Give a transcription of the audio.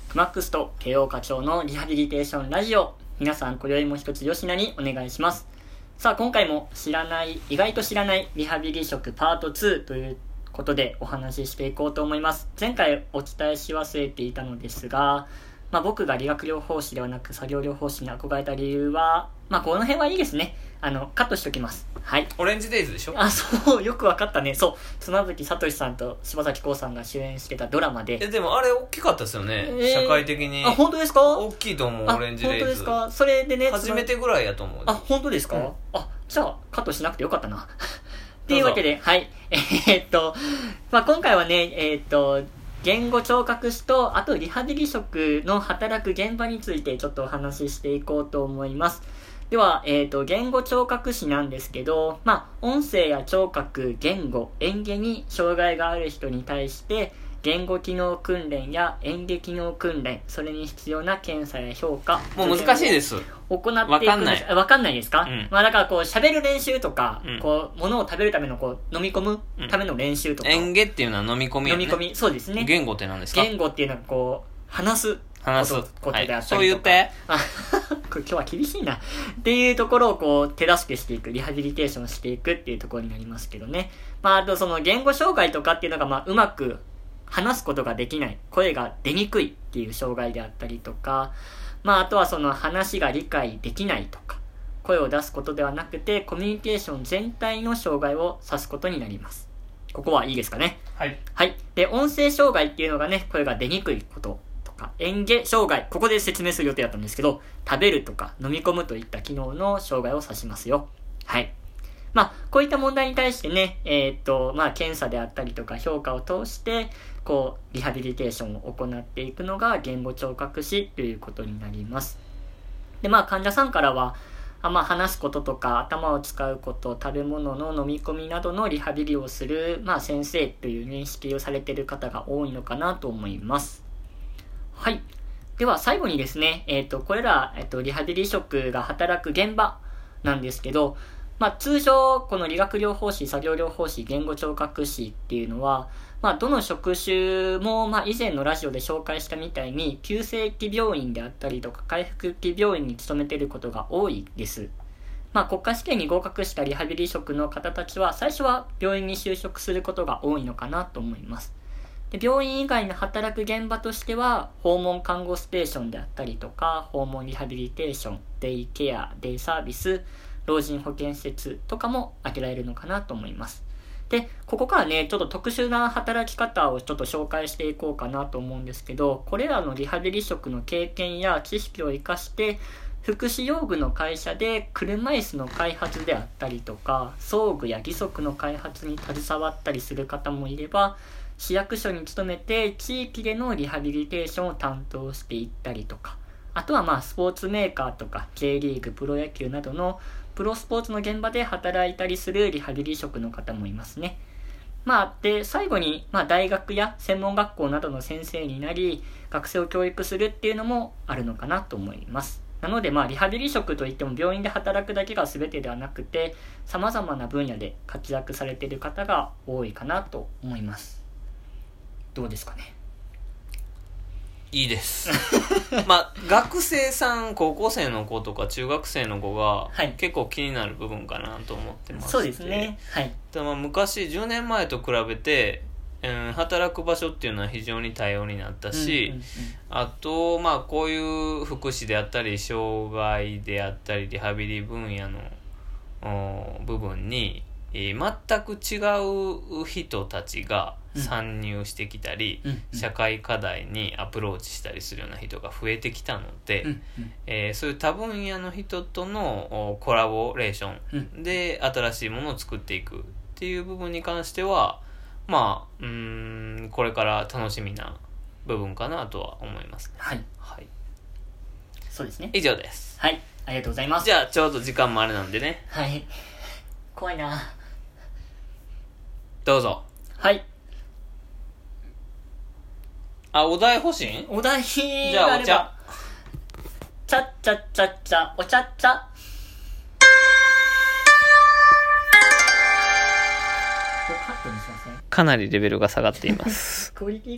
クマックスと慶応課長のリハビリテーションラジオ。皆さん、今宵も一つよしなにお願いします。さあ、今回も意外と知らないリハビリ職パート2ということでお話ししていこうと思います。前回お伝えし忘れていたのですが、僕が理学療法士ではなく作業療法士に憧れた理由は、この辺はいいですね。カットしておきます。はい。 オレンジデイズでしょ？ そう、よくわかったね。そう、妻夫木聡さんと柴咲コウさんが主演してたドラマで。 でもあれ大きかったですよね、社会的に。 本当ですか？ 大きいと思う、オレンジデイズ。 本当ですか？それでね、 初めてぐらいやと思う。 本当ですか？じゃあ、カットしなくてよかったな。っていうわけで、はい。今回はね、言語聴覚士と、あとリハビリ職の働く現場についてちょっとお話ししていこうと思います。では、言語聴覚士なんですけど、音声や聴覚、言語、嚥下に障害がある人に対して、言語機能訓練や嚥下機能訓練、それに必要な検査や評価。 もう難しいです。 行っていくんです。わかんないですか？だから喋る練習とか、物を食べるための飲み込むための練習とか。 嚥下っていうのは飲み込み、ね。 飲み込み、そうですね。 言語って何ですか？ 言語っていうのは話すことであったりとか。はい、 そう言ってこれ今日は厳しいな。っていうところを手助けしていく、リハビリテーションしていくっていうところになりますけどね。あとその言語障害とかっていうのがうまく話すことができない、声が出にくいっていう障害であったりとか、あとはその話が理解できないとか、声を出すことではなくてコミュニケーション全体の障害を指すことになります。ここはいいですかね？ はい。 はい。で、音声障害っていうのがね、声が出にくいこととか、嚥下障害、ここで説明する予定だったんですけど、食べるとか飲み込むといった機能の障害を指しますよ。はい。こういった問題に対してね、検査であったりとか評価を通して、リハビリテーションを行っていくのが言語聴覚士ということになります。で、患者さんからは、話すこととか頭を使うこと、食べ物の飲み込みなどのリハビリをする、先生という認識をされている方が多いのかなと思います。はい。では最後にですね、これら、リハビリ職が働く現場なんですけど、通常、この理学療法士、作業療法士、言語聴覚士っていうのは、どの職種も、以前のラジオで紹介したみたいに、急性期病院であったりとか、回復期病院に勤めていることが多いです。国家試験に合格したリハビリ職の方たちは、最初は病院に就職することが多いのかなと思います。で、病院以外の働く現場としては、訪問看護ステーションであったりとか、訪問リハビリテーション、デイケア、デイサービス、老人保健施設とかも挙げられるのかなと思います。で、ここからね、ちょっと特殊な働き方をちょっと紹介していこうかなと思うんですけど、これらのリハビリ職の経験や知識を生かして、福祉用具の会社で車椅子の開発であったりとか、装具や義足の開発に携わったりする方もいれば、市役所に勤めて地域でのリハビリテーションを担当していったりとか、あとはスポーツメーカーとか J リーグ、プロ野球などのプロスポーツの現場で働いたりするリハビリ職の方もいますね。で、最後に、大学や専門学校などの先生になり、学生を教育するっていうのもあるのかなと思います。なので、リハビリ職といっても病院で働くだけが全てではなくて、様々な分野で活躍されている方が多いかなと思います。どうですかね？ いいです学生さん、高校生の子とか中学生の子が結構気になる部分かなと思ってまして、 そうですね。はい。 昔10年前と比べて、働く場所っていうのは非常に多様になったし、あとこういう福祉であったり障害であったりリハビリ分野の部分に全く違う人たちが参入してきたり、社会課題にアプローチしたりするような人が増えてきたので、そういう多分野の人とのコラボレーションで新しいものを作っていくっていう部分に関してはこれから楽しみな部分かなとは思いますね。 はい、はい、そうですね。 以上です。 はい、ありがとうございます。 じゃあちょうど時間もあれなんでね。 はい、怖いな。 どうぞ。 はい。 お題欲しい？ お題じゃあお茶。 ちゃっちゃっちゃっちゃ、お茶っちゃ。カットにしません？ かなりレベルが下がっています。 クオリティ